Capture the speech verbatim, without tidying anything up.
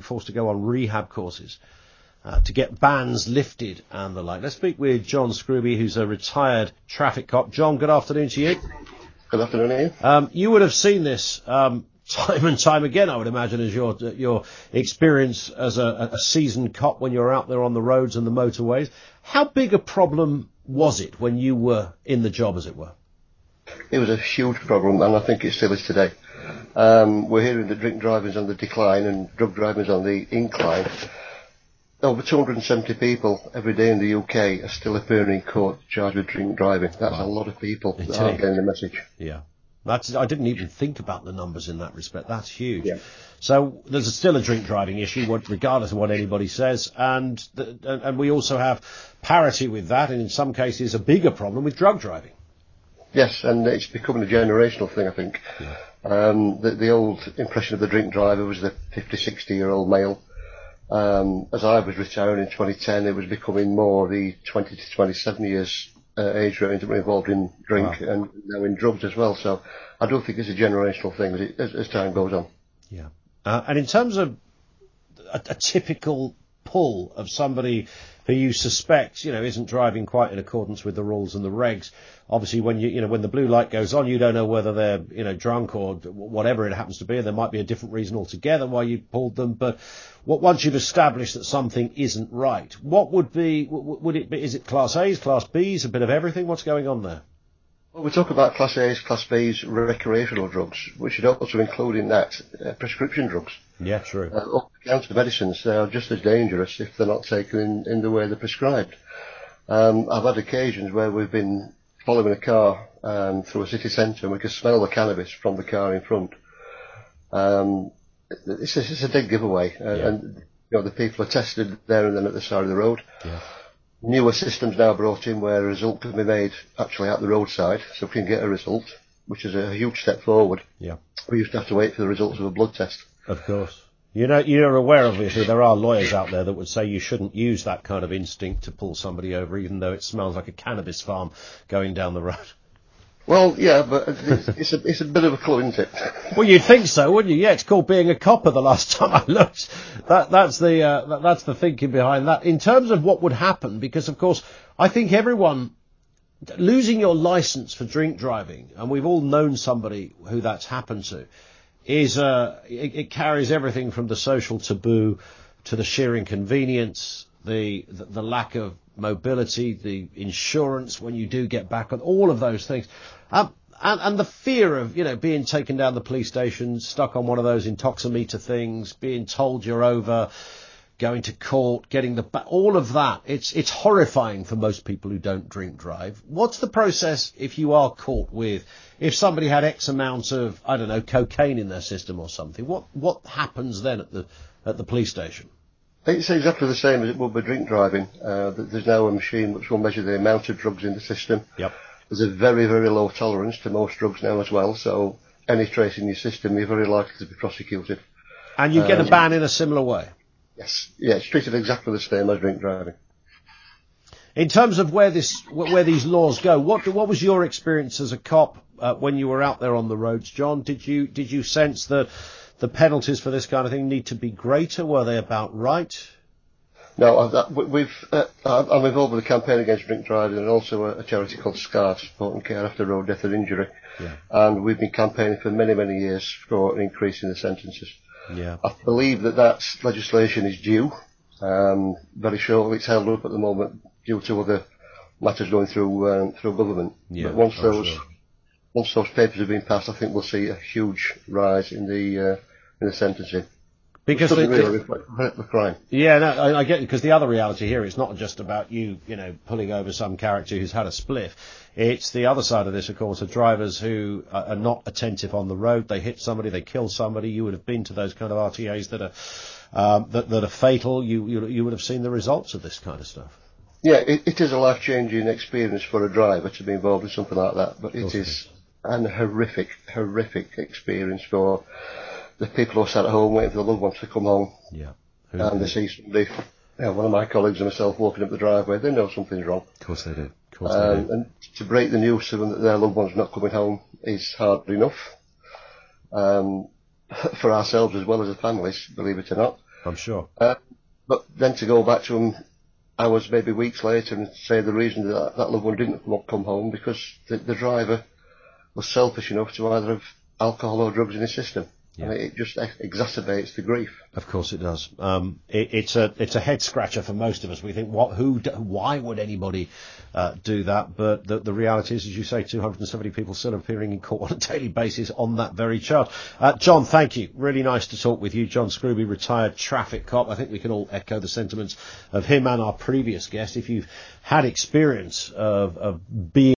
forced to go on rehab courses uh, to get bans lifted and the like. Let's speak with John Scrooby, who's a retired traffic cop. John, good afternoon to you. Good afternoon, Ian. Um, you would have seen this um, time and time again, I would imagine, as your your experience as a, a seasoned cop when you're out there on the roads and the motorways. How big a problem was it when you were in the job, as it were? It was a huge problem, and I think it still is today. Um, we're hearing that drink driving's on the decline and drug driving's on the incline. Over two hundred seventy people every day in the U K are still appearing in court charged with drink driving. That's wow. a lot of people that aren't getting the message. Yeah. That's, I didn't even think about the numbers in that respect. That's huge. Yeah. So there's a, still a drink driving issue, what, regardless of what anybody says, and the, and we also have parity with that, and in some cases a bigger problem with drug driving. Yes, and it's becoming a generational thing, I think. Yeah. Um, the, the old impression of the drink driver was the fifty, sixty year old male. Um, as I was retiring in twenty ten, it was becoming more the twenty to twenty-seven years uh, age range that were involved in drink wow. and now in drugs as well. So I don't think it's a generational thing as, it, as, as time goes on. Yeah. Uh, and in terms of a, a typical pull of somebody who you suspect, you know, isn't driving quite in accordance with the rules and the regs. Obviously, when you, you know, when the blue light goes on, you don't know whether they're, you know, drunk or whatever it happens to be. There might be a different reason altogether why you pulled them. But what, once you've established that something isn't right, what would be, would it be, is it class A's, class B's, a bit of everything? What's going on there? Well, we talk about class A's, class B's, recreational drugs, which should also include in that uh, prescription drugs. Yeah, true. Uh, over-the-counter medicines, they are just as dangerous if they're not taken in, in the way they're prescribed. Um, I've had occasions where we've been following a car um, through a city centre and we can smell the cannabis from the car in front. Um, it's, a, it's a dead giveaway, uh, yeah. and you know the people are tested there and then at the side of the road. Yeah. Newer systems now brought in where a result can be made actually at the roadside, so we can get a result, which is a huge step forward. Yeah. We used to have to wait for the results of a blood test. Of course. You know, you're aware, obviously, there are lawyers out there that would say you shouldn't use that kind of instinct to pull somebody over, even though it smells like a cannabis farm going down the road. Well, yeah, but it's, it's a it's a bit of a clue, isn't it? Well, you'd think so, wouldn't you? Yeah, it's called being a copper. The last time I looked, that that's the uh, that, that's the thinking behind that. In terms of what would happen, because of course, I think everyone losing your license for drink driving, and we've all known somebody who that's happened to, is uh, it, it carries everything from the social taboo to the sheer inconvenience, the, the the lack of mobility, the insurance when you do get back on, all of those things, um, and, and the fear of, you know, being taken down the police station, stuck on one of those intoximeter things, being told you're over, going to court, getting the ba- all of that. It's it's horrifying for most people who don't drink drive. What's the process if you are caught with, if somebody had X amount of, I don't know, cocaine in their system or something? What what happens then at the at the police station? It's exactly the same as it would be drink driving. Uh, there's now a machine which will measure the amount of drugs in the system. Yep. There's a very, very low tolerance to most drugs now as well, so any trace in your system, you're very likely to be prosecuted. And you get um, a ban in a similar way? Yes. Yeah, it's treated exactly the same as drink driving. In terms of where this, where these laws go, what what was your experience as a cop uh, when you were out there on the roads, John? Did you did you sense that the penalties for this kind of thing need to be greater? Were they about right? No, I've, we've, uh, I'm involved with a campaign against drink driving and also a, a charity called SCAR, Support and Care After Road Death or Injury. Yeah. And we've been campaigning for many, many years for an increase in the sentences. Yeah. I believe that that legislation is due. Um, very shortly, it's held up at the moment due to other matters going through um, through government. Yeah, but once oh, those sure. once those papers have been passed, I think we'll see a huge rise in the uh, in the sentencing. Because it doesn't the, really reflect the crime. Yeah, no, I, I get it, because the other reality here is not just about you, you know, pulling over some character who's had a spliff. It's the other side of this, of course, are drivers who are, are not attentive on the road. They hit somebody, they kill somebody. You would have been to those kind of R T As that are um, that, that are fatal. You, you you would have seen the results of this kind of stuff. Yeah, it, it is a life-changing experience for a driver to be involved in something like that, but it is an horrific, horrific experience for the people who are sat at home waiting for the loved ones to come home. Yeah. Who, and they see somebody, you know, one of my colleagues and myself walking up the driveway, they know something's wrong. Of course they do. Of course um, they do. And to break the news to them that their loved one's not coming home is hard enough. Um, for ourselves as well as the families, believe it or not. I'm sure. Uh, but then to go back to them hours, maybe weeks later, and say the reason that that loved one didn't come home because the, the driver was selfish enough to either have alcohol or drugs in his system. Yeah. And it just exacerbates the grief. Of course it does. Um, it, it's a it's a head scratcher for most of us. We think, what, who, why would anybody uh, do that? But the, the reality is, as you say, two hundred seventy people still appearing in court on a daily basis on that very charge. Uh, John, thank you. Really nice to talk with you. John Scrooby, retired traffic cop. I think we can all echo the sentiments of him and our previous guest. If you've had experience of, of being